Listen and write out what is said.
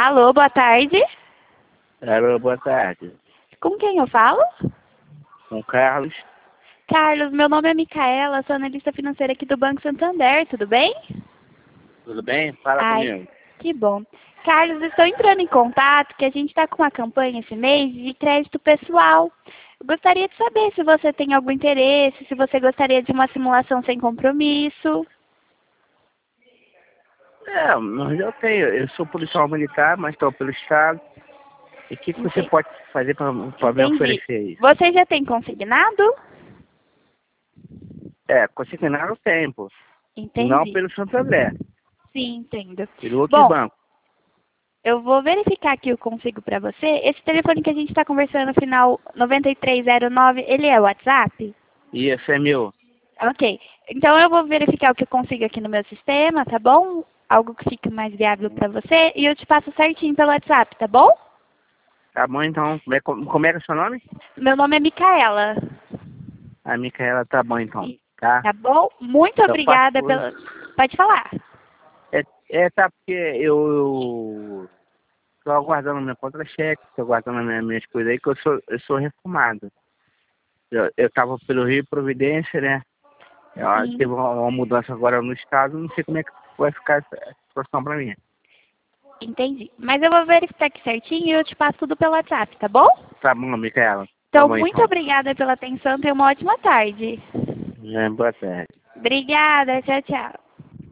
Alô, boa tarde. Alô, boa tarde. Com quem eu falo? Com o Carlos. Carlos, meu nome é Micaela, sou analista financeira aqui do Banco Santander, tudo bem? Tudo bem? Fala Ai, comigo. que bom. Carlos, estou entrando em contato que a gente está com uma campanha esse mês de crédito pessoal. Eu gostaria de saber se você tem algum interesse, se você gostaria de uma simulação sem compromisso. Mas eu tenho. Eu sou policial militar, mas estou pelo Estado. E o que você Entendi. pode fazer para me oferecer isso? Você já tem consignado? Consignado eu tenho, pô. Não Entendi. pelo Santander, Sim, entendo. pelo outro Bom, banco. eu vou verificar aqui o consigo para você. Esse telefone que a gente está conversando no final 9309, ele é o WhatsApp? E esse é meu. Ok. Então eu vou verificar o que eu consigo aqui no meu sistema, tá bom? Algo que fique mais viável para você. E eu te passo certinho pelo WhatsApp, tá bom? Tá bom, então. Como é que é o seu nome? Meu nome é Micaela. A Micaela, tá bom, então. Tá? Tá bom? Muito Eu faço obrigada hoje. pela... Pode falar. Tá porque eu tô aguardando meu contra-cheque, tô aguardando minhas coisas aí, que eu sou reformado. Eu tava pelo Rio Providência, né? Sim, Teve uma mudança agora no estado, não sei como é que vai ficar essa situação pra mim. entendi. Mas eu vou verificar aqui certinho e eu te passo tudo pelo WhatsApp, tá bom? Tá bom, Micaela. Tá Então, bom, muito então. obrigada pela atenção. Tenha uma ótima tarde. Boa tarde. Obrigada. Tchau, tchau.